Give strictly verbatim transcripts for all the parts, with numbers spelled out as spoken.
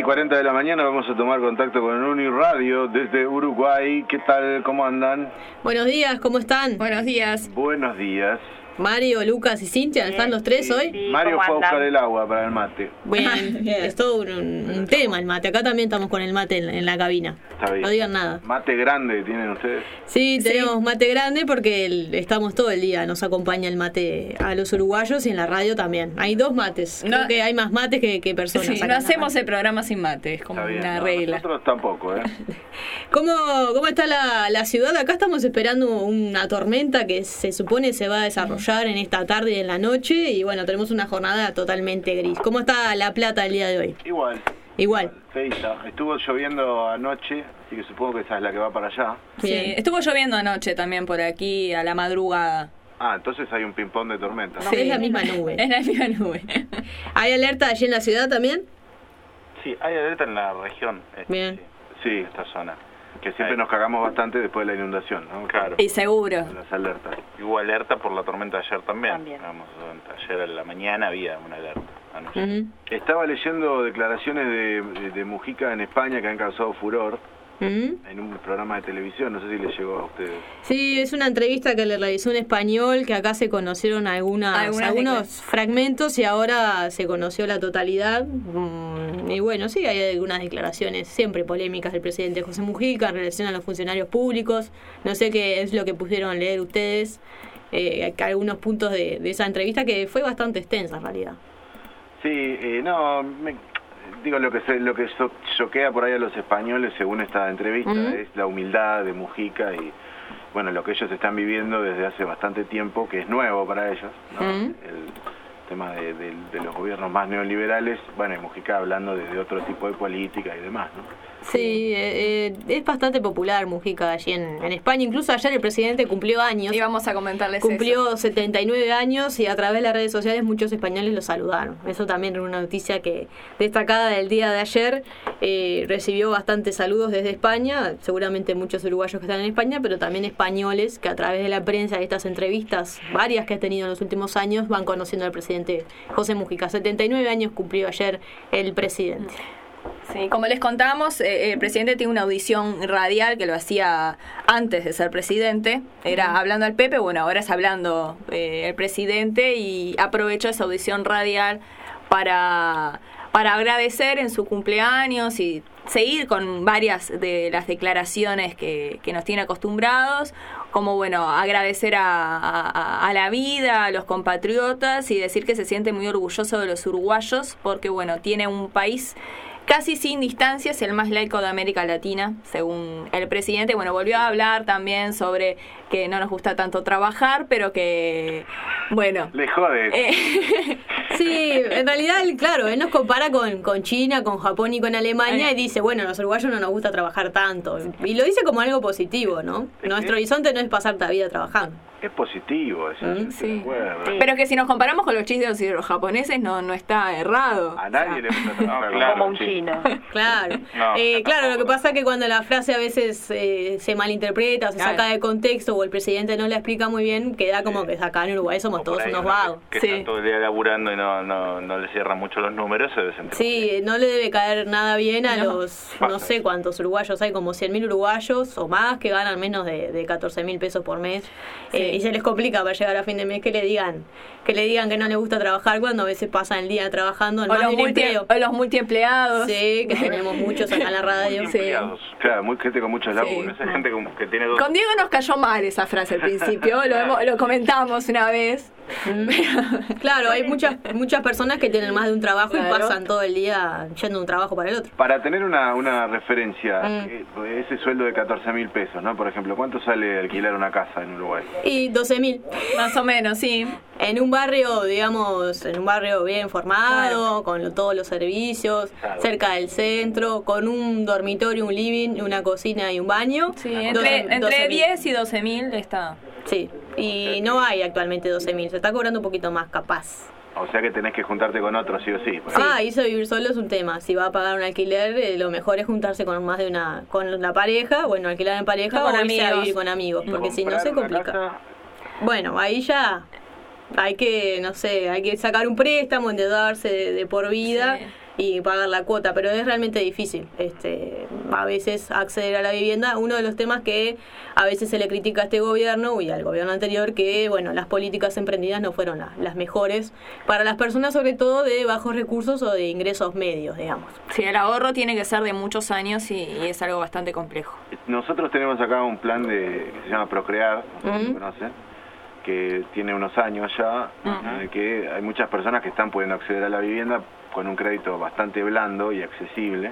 cuarenta de la mañana vamos a tomar contacto con Uniradio desde Uruguay. ¿Qué tal? ¿Cómo andan? Buenos días, ¿cómo están? Buenos días. Buenos días. Mario, Lucas y Cintia, ¿están los tres hoy? Sí, Mario fue a buscar el agua para el mate. Bien, bien. Es todo un, un, un tema el mate. Acá también estamos con el mate en, en la cabina. Está bien. No digan nada. ¿Mate grande tienen ustedes? Sí, tenemos Sí. mate grande porque el, estamos todo el día, nos acompaña el mate a los uruguayos y en la radio también. Hay dos mates. No, Creo que hay más mates que, que personas. Sí, acá no en la hacemos radio. el programa sin mate, es como Está bien, una no, regla. nosotros tampoco, ¿eh? ¿Cómo, ¿Cómo está la, la ciudad? Acá estamos esperando una tormenta que se supone se va a desarrollar en esta tarde y en la noche. Y bueno, tenemos una jornada totalmente gris. ¿Cómo está La Plata el día de hoy? Igual. Igual. Feita. Estuvo lloviendo anoche, así que supongo que esa es la que va para allá. Sí, Bien. estuvo lloviendo anoche también por aquí a la madrugada. Ah, entonces hay un ping-pong de tormenta, ¿no? Sí, es la misma nube. Es la misma nube. ¿Hay alerta allí en la ciudad también? Sí, hay alerta en la región. este, Bien. sí. Sí, esta zona. Que siempre Ahí. nos cagamos bastante después de la inundación, ¿no? Claro. Y seguro. Con las alertas. Y hubo alerta por la tormenta de ayer también. También. Digamos, ayer a la mañana había una alerta. anoche. Ujú. Estaba leyendo declaraciones de, de, de Mujica en España que han causado furor Ujú. en un programa de televisión, no sé si les llegó a ustedes. Sí, es una entrevista que le realizó un español, que acá se conocieron algunas, Algunas algunos decla- fragmentos y ahora se conoció la totalidad. Mm, Y bueno, sí, hay algunas declaraciones siempre polémicas del presidente José Mujica en relación a los funcionarios públicos. No sé qué es lo que pusieron leer ustedes, eh, algunos puntos de, de esa entrevista que fue bastante extensa en realidad. Sí, eh, no, me- digo, lo que se, lo que so- choquea por ahí a los españoles según esta entrevista Ujú. es la humildad de Mujica y, bueno, lo que ellos están viviendo desde hace bastante tiempo, que es nuevo para ellos, ¿no? Ujú. El tema de, de- de los gobiernos más neoliberales, bueno, y Mujica hablando de, de otro tipo de política y demás, ¿no? Sí, eh, eh, es bastante popular Mujica allí en, en España. Incluso ayer el presidente cumplió años. Y vamos a comentarles eso. Cumplió setenta y nueve años y a través de las redes sociales muchos españoles lo saludaron. Eso también era una noticia que destacada del día de ayer. Eh, recibió bastantes saludos desde España, seguramente muchos uruguayos que están en España, pero también españoles que a través de la prensa y estas entrevistas, varias que ha tenido en los últimos años, van conociendo al presidente José Mujica. setenta y nueve años cumplió ayer el presidente. Sí, como les contamos, eh, el presidente tiene una audición radial que lo hacía antes de ser presidente. Era hablando al Pepe, bueno, ahora es hablando eh, el presidente y aprovechó esa audición radial para, para agradecer en su cumpleaños y seguir con varias de las declaraciones que, que nos tiene acostumbrados, como bueno, agradecer a, a, a la vida, a los compatriotas y decir que se siente muy orgulloso de los uruguayos porque bueno, tiene un país casi sin distancias, el más laico de América Latina, según el presidente. Bueno, volvió a hablar también sobre que no nos gusta tanto trabajar, pero que, bueno... Le jode. eh, Sí, en realidad, él, claro, él nos compara con, con China, con Japón y con Alemania y dice, bueno, a los uruguayos no nos gusta trabajar tanto. Y lo dice como algo positivo, ¿no? Nuestro horizonte no es pasar la vida trabajando. Es positivo eso, Mm, estoy sí. de acuerdo. pero que si nos comparamos con los chistes de los japoneses, no, no está errado. A nadie le gusta trabajar No, claro, como un chino. Claro, No, eh, claro, lo que tampoco. pasa es que cuando la frase a veces eh, se malinterpreta, se Claro. saca de contexto o el presidente no la explica muy bien, queda como que acá en Uruguay somos O por todos ahí unos uno vagos. Que, que Sí. está todo el día laburando y no, no, no le cierran mucho los números, se debe sentir. Sí, no le debe caer nada bien a No. los, no sé cuántos uruguayos, hay como cien mil uruguayos o más que ganan menos de, de catorce mil pesos por mes. Sí. Eh, y se les complica para llegar a fin de mes que le digan que le digan que no les gusta trabajar cuando a veces pasan el día trabajando en O más los, de un multi, empleo. o los multiempleados. Sí, que tenemos muchos acá en la radio. Sí. Empleados. Claro, muy gente con muchos laburos. Esa gente con- que tiene dos... Con Diego nos cayó mal esa frase al principio, lo, hemos- lo comentamos una vez. Claro, hay muchas muchas personas que tienen más de un trabajo Claro. y pasan todo el día yendo de un trabajo para el otro. Para tener una, una referencia, Mm. eh, ese sueldo de catorce mil pesos, ¿no? Por ejemplo, ¿cuánto sale alquilar una casa en Uruguay? Y doce mil. Más o menos, sí. En un barrio, digamos, en un barrio bien formado, con lo- todos los servicios, Claro. cerca del centro, con un dormitorio, un living, una cocina y un baño. Sí, doce- entre, doce entre mil. diez y doce mil está. Sí, y no hay actualmente doce mil, se está cobrando un poquito más, capaz. O sea que tenés que juntarte con otros sí o sí. Pues. Ah, irse a vivir solo es un tema. Si va a pagar un alquiler, eh, lo mejor es juntarse con más de una, con la pareja, bueno, alquilar en pareja Con o irse a amigos. vivir con amigos, porque si no Comprar se una complica. casa, Bueno, ahí ya hay que, no sé, hay que sacar un préstamo, endeudarse de, de por vida. Sí. y pagar la cuota, pero es realmente difícil este, a veces acceder a la vivienda. Uno de los temas que a veces se le critica a este gobierno y al gobierno anterior, que bueno, las políticas emprendidas no fueron la, las mejores para las personas, sobre todo de bajos recursos o de ingresos medios, digamos. Sí, el ahorro tiene que ser de muchos años y, y es algo bastante complejo. Nosotros tenemos acá un plan de que se llama Procrear, no sé si Mm. lo conocen, que tiene unos años ya, Ujú. eh, que hay muchas personas que están pudiendo acceder a la vivienda con un crédito bastante blando y accesible,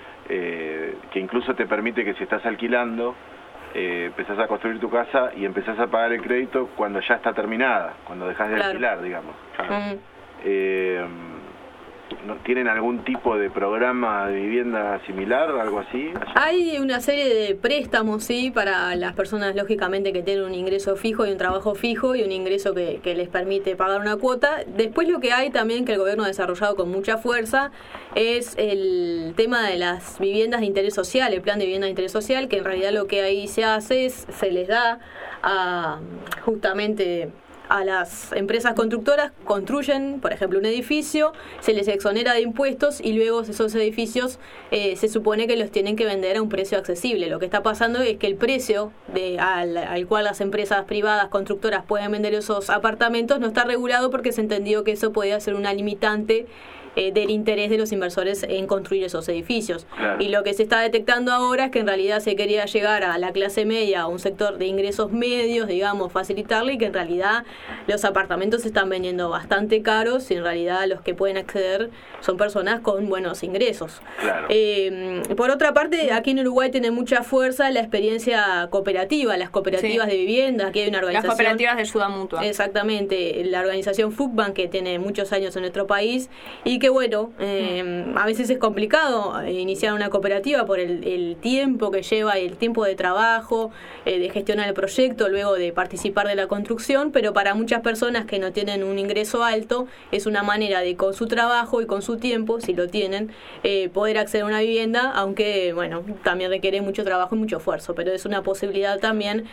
eh, que incluso te permite que si estás alquilando, eh, empezás a construir tu casa y empezás a pagar el crédito cuando ya está terminada, cuando dejas de Claro. alquilar, digamos. Mm. Eh, ¿no- ¿Tienen algún tipo de programa de vivienda similar o algo así? Hay una serie de préstamos, sí, para las personas, lógicamente, que tienen un ingreso fijo y un trabajo fijo y un ingreso que, que les permite pagar una cuota. Después lo que hay también, que el gobierno ha desarrollado con mucha fuerza, es el tema de las viviendas de interés social, el plan de vivienda de interés social, que en realidad lo que ahí se hace es, se les da a justamente a las empresas constructoras, construyen, por ejemplo, un edificio, se les exonera de impuestos y luego esos edificios eh, se supone que los tienen que vender a un precio accesible. Lo que está pasando es que el precio de, al, al cual las empresas privadas constructoras pueden vender esos apartamentos no está regulado, porque se entendió que eso podía ser una limitante eh, del interés de los inversores en construir esos edificios. Claro. Y lo que se está detectando ahora es que en realidad se quería llegar a la clase media, a un sector de ingresos medios, digamos, facilitarle, y que en realidad los apartamentos se están vendiendo bastante caros y en realidad los que pueden acceder son personas con buenos ingresos. Claro. Eh, por otra parte, aquí en Uruguay tiene mucha fuerza la experiencia cooperativa, las cooperativas Sí. de vivienda. Aquí hay una Las organización... cooperativas de ayuda mutua. Exactamente, la organización Foodbank, que tiene muchos años en nuestro país y que bueno, eh, a veces es complicado eh, iniciar una cooperativa por el, el tiempo que lleva, el tiempo de trabajo, eh, de gestionar el proyecto, luego de participar de la construcción, pero para muchas personas que no tienen un ingreso alto, es una manera de, con su trabajo y con su tiempo, si lo tienen, eh, poder acceder a una vivienda, aunque bueno, también requiere mucho trabajo y mucho esfuerzo, pero es una posibilidad también,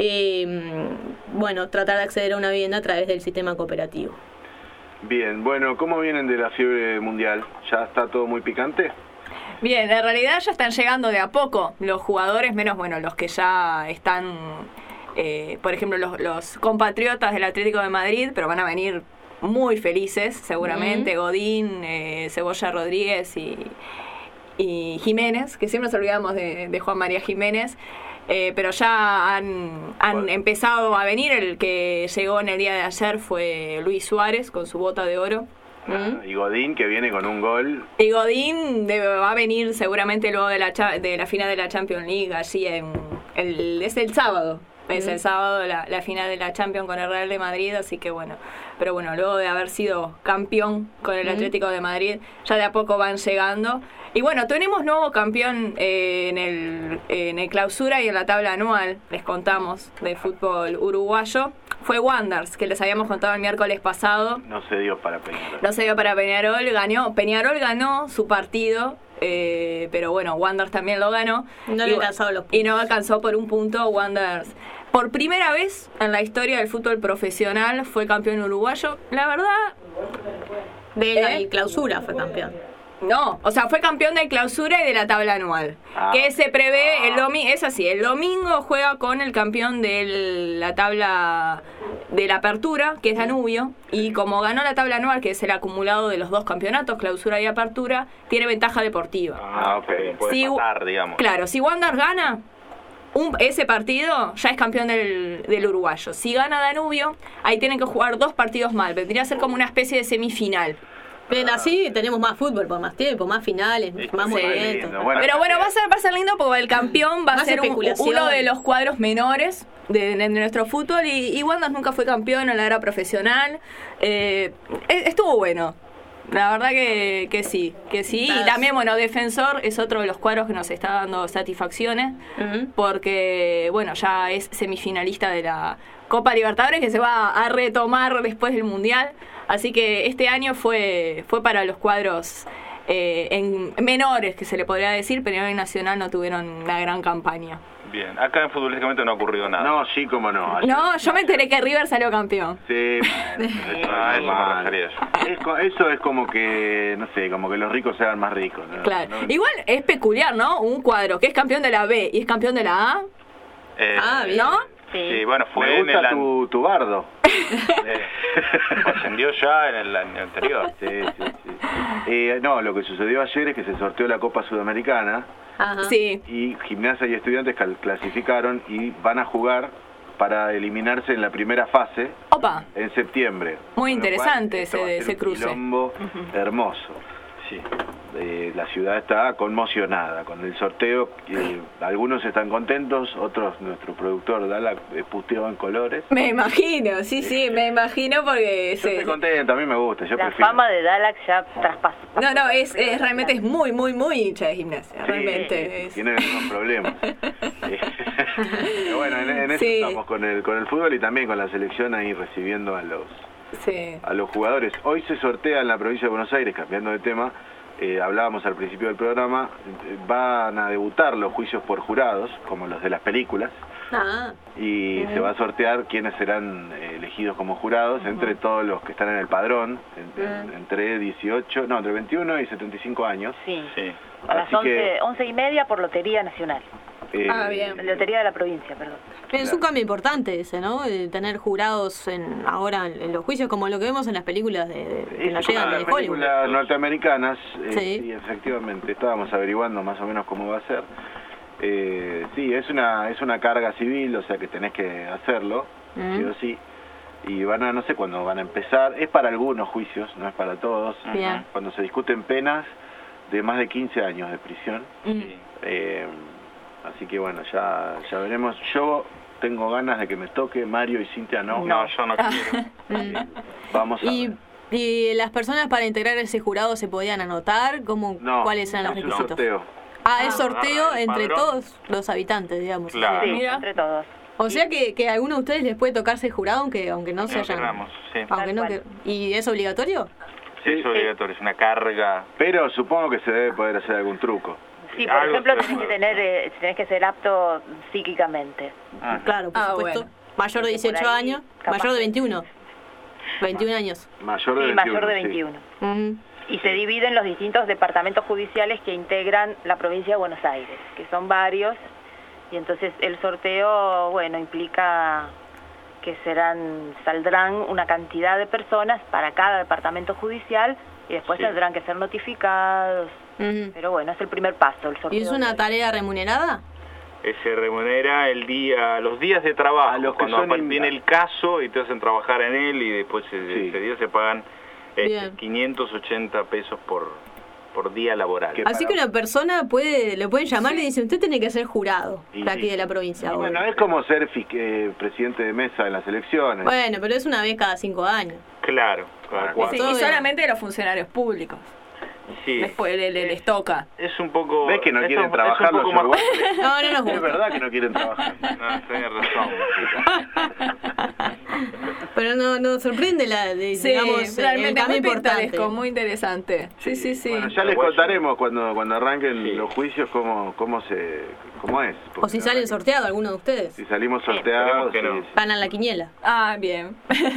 eh, bueno, tratar de acceder a una vivienda a través del sistema cooperativo. Bien, bueno, ¿cómo vienen de la fiebre mundial? ¿Ya está todo muy picante? Bien, en realidad ya están llegando de a poco los jugadores, menos bueno los que ya están, eh, por ejemplo, los, los compatriotas del Atlético de Madrid, pero van a venir muy felices, seguramente. Mm. Godín, eh, Cebolla Rodríguez y, y Jiménez, que siempre nos olvidamos de, de Juan María Jiménez. Eh, pero ya han, han Bueno. empezado a venir. El que llegó en el día de ayer fue Luis Suárez con su bota de oro. Ah, y Godín, que viene con un gol. Y Godín debe, va a venir seguramente luego de la, cha- de la final de la Champions League, allí en el, es el sábado. Es el sábado la, la final de la Champions con el Real de Madrid, así que bueno. Pero bueno, luego de haber sido campeón con el Ujú. Atlético de Madrid, ya de a poco van llegando. Y bueno, tenemos nuevo campeón eh, en, el, en el clausura y en la tabla anual, les contamos, de fútbol uruguayo. Fue Wanderers, que les habíamos contado el miércoles pasado. No se dio para Peñarol. No se dio para Peñarol, ganó. Peñarol ganó su partido, eh, pero bueno, Wanderers también lo ganó. No y, le alcanzaron los puntos. Y no alcanzó por un punto Wanderers. Por primera vez en la historia del fútbol profesional fue campeón uruguayo. La verdad, De la ¿Eh? clausura fue campeón. no. O sea, fue campeón de clausura y de la tabla anual. Ah. Que se prevé el domingo. Es así, el domingo juega con el campeón de la tabla de la apertura, que es Danubio. Y como ganó la tabla anual, que es el acumulado de los dos campeonatos, clausura y apertura, tiene ventaja deportiva. Ah, ok. Puede Si- pasar, digamos. Claro, si Wander gana un, ese partido, ya es campeón del, del uruguayo. Si gana Danubio, ahí tienen que jugar dos partidos más. Vendría a ser como una especie de semifinal. Bien, así tenemos más fútbol por más tiempo, más finales, más Sí, movimientos. lindo. Bueno, Pero bueno, va a ser, va a ser lindo porque el campeón va a Más ser un- especulación. uno de los cuadros menores de, de nuestro fútbol. Y, y Wander nunca fue campeón en la era profesional. Eh, e- estuvo bueno. La verdad que, que sí, que sí. Y también, bueno, Defensor es otro de los cuadros que nos está dando satisfacciones. Ujú. Porque, bueno, ya es semifinalista de la Copa Libertadores, que se va a retomar después del Mundial. Así que este año fue, fue para los cuadros eh, en menores, que se le podría decir. Peñarol y Nacional no tuvieron una gran campaña. Bien, acá en futbolísticamente no ha ocurrido nada. No, sí, como no. Ayer- No, yo me enteré que River salió campeón. Sí, bueno, eso, Ah, es eso me normal. refería yo. Es co- eso es como que, no sé, como que los ricos se hagan más ricos, ¿no? Claro. No- Igual es peculiar, ¿no? Un cuadro que es campeón de la B y es campeón de la A. Eh, Ah, bien. ¿No? Sí, bueno, Me fue en gusta el an- tu, tu bardo. eh, ascendió ya en el año anterior. Sí, sí, sí. Eh, no, lo que sucedió ayer es que se sorteó la Copa Sudamericana Ajá. Sí. y Gimnasia y Estudiantes cal- clasificaron y van a jugar para eliminarse en la primera fase Opa. en septiembre. Muy Con lo interesante cual, esto ese- va a ser ese un cruce. quilombo hermoso. Sí. Eh, la ciudad está conmocionada con el sorteo. Eh, algunos están contentos, otros, nuestro productor Dala, eh, puteó en colores. Me imagino, sí, sí, me imagino porque... Yo se- estoy contento, a mí me gusta. Yo La prefiero. fama de Dalak ya traspasó. No, no, es, es realmente es muy, muy, muy hincha de Gimnasia, Sí, realmente. Es... tiene unos problemas. Eh, Pero bueno, en, en eso Sí. estamos con el, con el fútbol y también con la selección ahí recibiendo a los, Sí. a los jugadores. Hoy se sortea en la provincia de Buenos Aires, cambiando de tema, eh, hablábamos al principio del programa, eh, van a debutar los juicios por jurados, como los de las películas, Ah, y se va a sortear quiénes serán eh, elegidos como jurados entre todos los que están en el padrón, en- en- entre dieciocho, no, entre veintiuno y setenta y cinco años. Sí. Sí. A las Así once, que- once y media por Lotería Nacional. Eh, Ah, bien. Lotería de la provincia, perdón. es un cambio importante ese, ¿no? De tener jurados en ahora en, en los juicios, como lo que vemos en las películas de, de- que Es nos como llegan de las Hollywood. películas norteamericanas, eh, Sí. sí, efectivamente, estábamos averiguando más o menos cómo va a ser. Eh, sí, es una es una carga civil, o sea que tenés que hacerlo, Mm. sí o sí. Y van a, no sé cuándo van a empezar, es para algunos juicios, no es para todos. Bien. Cuando se discuten penas de más de quince años de prisión. Mm. Eh, así que bueno, ya, ya veremos. Yo tengo ganas de que me toque, Mario y Cintia no. No, yo no quiero. Mm. Vamos a Y, ver. y las personas para integrar ese jurado se podían anotar, ¿cómo, No, ¿cuáles eran los es un requisitos? sorteo. Ah, es sorteo Ah, el entre padrón. todos los habitantes, digamos. Claro. Sí, mira. entre todos. O sea que, que a alguno de ustedes les puede tocarse jurado aunque aunque no se No hayan... queramos, sí. Aunque Tal no cual. que- ¿Y es obligatorio? Sí, es obligatorio, es una carga. Pero supongo que se debe poder hacer algún truco. Sí, por Algo ejemplo, se- tenés que tener, eh, tenés que ser apto psíquicamente. Ah, Claro, por Ah, supuesto. bueno. Mayor de Porque por dieciocho ahí, años, capaz mayor de que- veintiuno. veintiún años. mayor de Sí, veintiuno. mayor de sí. veintiuno. Ujú. Y se dividen los distintos departamentos judiciales que integran la provincia de Buenos Aires, que son varios, y entonces el sorteo, bueno, implica que serán, saldrán una cantidad de personas para cada departamento judicial y después Sí. tendrán que ser notificados. Ujú. Pero bueno, es el primer paso, el sorteo. ¿Y es de una hoy. tarea remunerada? Eh, Se remunera el día, los días de trabajo, A los que cuando son apa- in- viene el caso y te hacen trabajar en él y después eh, Sí. ese día se pagan este, Bien. quinientos ochenta pesos por, por día laboral. ¿Qué? Así que para- una persona puede, le pueden llamar y le dicen, usted tiene que ser jurado Y de aquí sí. de la provincia. Y o- bueno, es como ser fis- eh, presidente de mesa en las elecciones. Bueno, pero es una vez cada cinco años. Claro, cada Ah, cuatro. Sí, Todo y bien. solamente los funcionarios públicos. Sí. Después le- le- les toca. Es un poco... ¿Ves que no es quieren un- trabajar es un los poco más... uruguayos? No, no nos Es gusta. verdad que no quieren trabajar. No, tenés razón. Pero no nos sorprende la, de, Sí, digamos, el realmente cambio muy importante. pintoresco, muy interesante. Sí, sí, sí. Bueno, ya les Uruguayo. contaremos cuando cuando arranquen Sí. los juicios cómo cómo se cómo es. O si salen sorteados alguno de ustedes. Si salimos Sí, sorteados, esperemos que no. sí, sí. Ganan la quiniela. Ah, bien.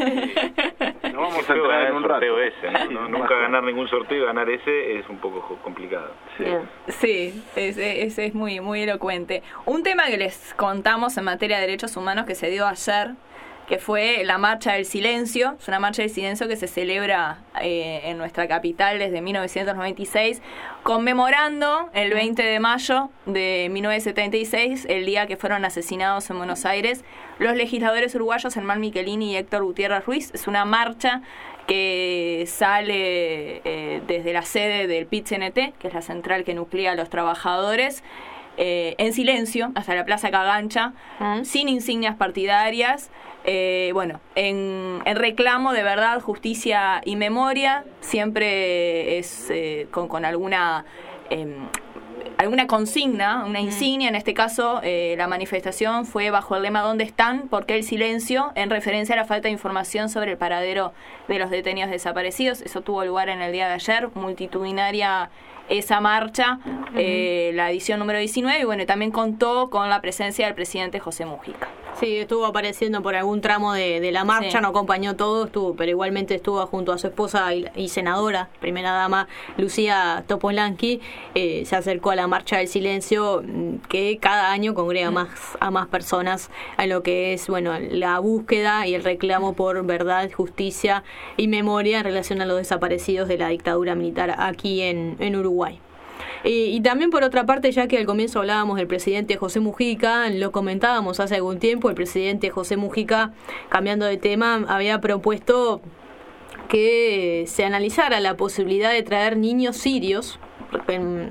Nos vamos a Qué feo entrar ganar en el un rato. sorteo ese, ¿no? Sí, No, no nunca pasa. ganar ningún sorteo y ganar ese es un poco jo- complicado. Sí. Bien. Sí, ese es, es muy, muy elocuente. Un tema que les contamos en materia de derechos humanos que se dio ayer, que fue la Marcha del Silencio. Es una marcha del silencio que se celebra eh, en nuestra capital desde mil novecientos noventa y seis, conmemorando el veinte de mayo de mil novecientos setenta y seis, el día que fueron asesinados en Buenos Aires los legisladores uruguayos Herman Michelini y Héctor Gutiérrez Ruiz. Es una marcha que sale eh, desde la sede del P I T C N T, que es la central que nuclea a los trabajadores, eh, en silencio, hasta la Plaza Cagancha, Mm. sin insignias partidarias, eh, bueno, en, en reclamo de verdad, justicia y memoria. Siempre es eh, con, con alguna... em, alguna consigna, una insignia. En este caso, eh, la manifestación fue bajo el lema ¿Dónde están? ¿Por qué el silencio? En referencia a la falta de información sobre el paradero de los detenidos desaparecidos. Eso tuvo lugar en el día de ayer, multitudinaria esa marcha, uh-huh. eh, la edición número diecinueve, y bueno, también contó con la presencia del presidente José Mujica. Sí, estuvo apareciendo por algún tramo de, de la marcha, sí. No acompañó todo, estuvo, pero igualmente estuvo junto a su esposa y, y senadora, primera dama, Lucía Topolanqui, eh, se acercó a la Marcha del Silencio, que cada año congrega mm. más a más personas a lo que es, bueno, la búsqueda y el reclamo por verdad, justicia y memoria en relación a los desaparecidos de la dictadura militar aquí en, en Uruguay. Y, y también por otra parte, ya que al comienzo hablábamos del presidente José Mujica, lo comentábamos hace algún tiempo, el presidente José Mujica, cambiando de tema, había propuesto que se analizara la posibilidad de traer niños sirios en,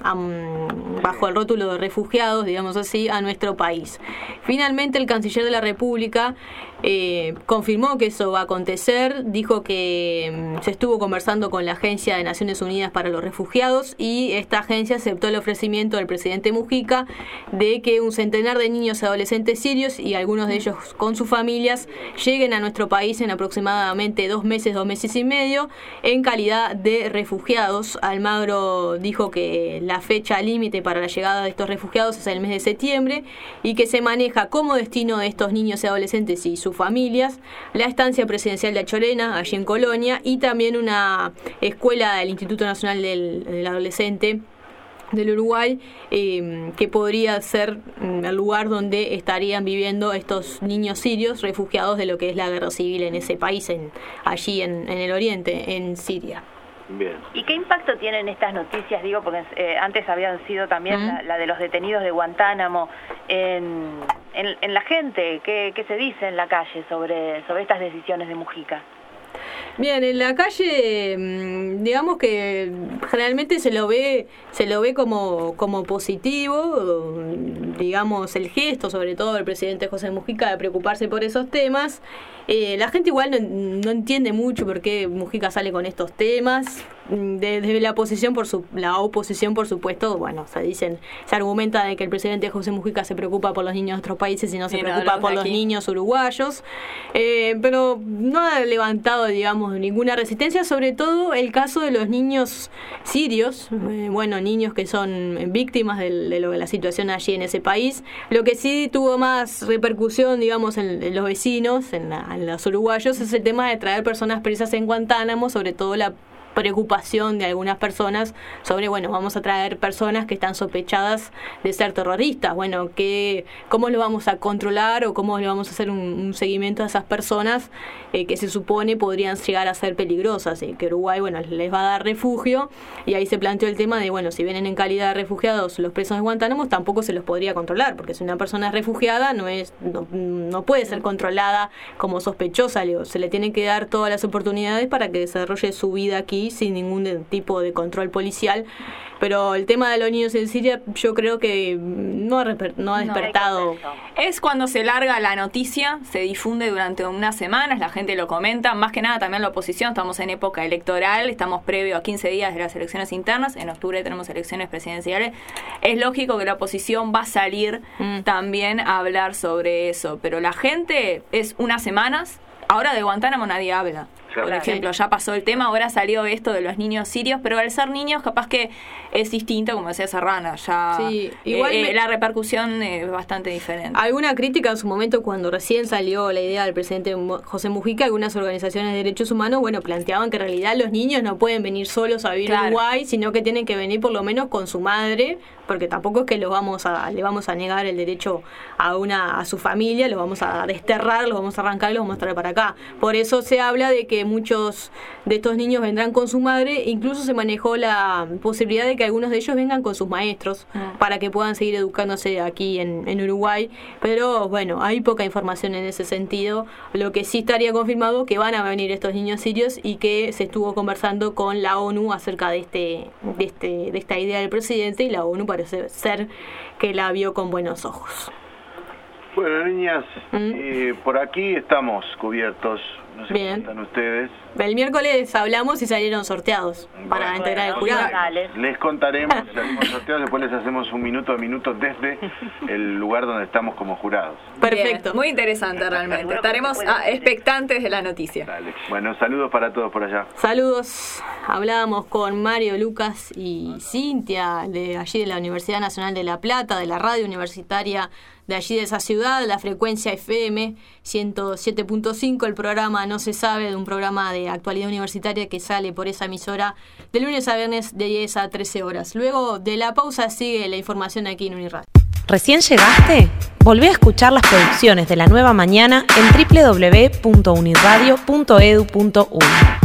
um, bajo el rótulo de refugiados, digamos así, a nuestro país. Finalmente el canciller de la República eh, confirmó que eso va a acontecer, dijo que um, se estuvo conversando con la Agencia de Naciones Unidas para los Refugiados y esta agencia aceptó el ofrecimiento del presidente Mujica de que un centenar de niños y adolescentes sirios y algunos de ellos con sus familias lleguen a nuestro país en aproximadamente dos meses, dos meses y medio en calidad de refugiados. Almagro dijo que la fecha límite para la llegada de estos refugiados es el mes de septiembre y que se maneja como destino de estos niños y adolescentes y sus familias la estancia presidencial de Achorena, allí en Colonia, y también una escuela del Instituto Nacional del, del Adolescente del Uruguay, eh, que podría ser el lugar donde estarían viviendo estos niños sirios refugiados de lo que es la guerra civil en ese país, en, allí en, en el oriente, en Siria. Bien. ¿Y qué impacto tienen estas noticias? Digo, porque eh, antes habían sido también ¿Mm? la, la de los detenidos de Guantánamo en, en, en la gente. ¿Qué, qué se dice en la calle sobre, sobre estas decisiones de Mujica? Bien, en la calle, digamos que generalmente se lo ve, se lo ve como, como positivo, digamos, el gesto, sobre todo del presidente José Mujica, de preocuparse por esos temas. Eh, la gente igual no, no entiende mucho por qué Mujica sale con estos temas. Desde la oposición, por su, la oposición, por supuesto, bueno, se dicen, se argumenta de que el presidente José Mujica se preocupa por los niños de otros países y no se sí, preocupa no, por los niños uruguayos, eh, pero no ha levantado, digamos, ninguna resistencia, sobre todo el caso de los niños sirios, eh, bueno, niños que son víctimas de, de, lo, de la situación allí en ese país. Lo que sí tuvo más repercusión, digamos, en, en los vecinos, en, la, en los uruguayos, es el tema de traer personas presas en Guantánamo, sobre todo la preocupación de algunas personas sobre, bueno, vamos a traer personas que están sospechadas de ser terroristas. Bueno, que ¿cómo lo vamos a controlar o cómo le vamos a hacer un, un seguimiento a esas personas eh, que se supone podrían llegar a ser peligrosas? Y que Uruguay, bueno, les va a dar refugio, y ahí se planteó el tema de, bueno, si vienen en calidad de refugiados los presos de Guantánamo, tampoco se los podría controlar, porque si una persona es refugiada no es no, no puede ser controlada como sospechosa, le, se le tienen que dar todas las oportunidades para que desarrolle su vida aquí sin ningún tipo de control policial. Pero el tema de los niños en Siria yo creo que no ha, no ha despertado. No, es cuando se larga la noticia, se difunde durante unas semanas, la gente lo comenta, más que nada también la oposición, estamos en época electoral, estamos previo a quince días de las elecciones internas, en octubre tenemos elecciones presidenciales, es lógico que la oposición va a salir mm. también a hablar sobre eso, pero la gente es unas semanas, ahora de Guantánamo nadie habla. Por ejemplo, ya pasó el tema, ahora salió esto de los niños sirios, pero al ser niños capaz que es distinto, como decía Serrana, ya sí, igual eh, me... la repercusión es bastante diferente. Alguna crítica en su momento cuando recién salió la idea del presidente José Mujica, algunas organizaciones de derechos humanos, bueno, planteaban que en realidad los niños no pueden venir solos a vivir claro. en Uruguay, sino que tienen que venir por lo menos con su madre, porque tampoco es que los vamos a, le vamos a negar el derecho a una a su familia, los vamos a desterrar, los vamos a arrancar y los vamos a traer para acá. Por eso se habla de que muchos de estos niños vendrán con su madre, incluso se manejó la posibilidad de que algunos de ellos vengan con sus maestros mm. para que puedan seguir educándose aquí en, en Uruguay, pero bueno, hay poca información en ese sentido. Lo que sí estaría confirmado que van a venir estos niños sirios y que se estuvo conversando con la ONU acerca de este de este de esta idea del presidente, y la ONU parece ser que la vio con buenos ojos. Bueno, niñas, ¿Mm? eh, por aquí estamos cubiertos. No sé Bien. cómo están ustedes. El miércoles hablamos y salieron sorteados para Bueno, integrar el bueno, jurado. dale. Les contaremos, salimos sorteados, después les hacemos un minuto a minuto desde el lugar donde estamos como jurados. Perfecto. Bien, muy interesante realmente. Seguro que Estaremos se puede. ah, expectantes de la noticia. Dale. Bueno, saludos para todos por allá. Saludos. Hablábamos con Mario, Lucas y Cintia de allí de la Universidad Nacional de La Plata, de la radio universitaria de allí de esa ciudad, la frecuencia F M ciento siete punto cinco, el programa No se sabe, de un programa de actualidad universitaria que sale por esa emisora de lunes a viernes de diez a trece horas. Luego de la pausa sigue la información aquí en Uniradio. ¿Recién llegaste? Volvé a escuchar las producciones de La Nueva Mañana en doble u doble u doble u punto uniradio punto edu punto uy.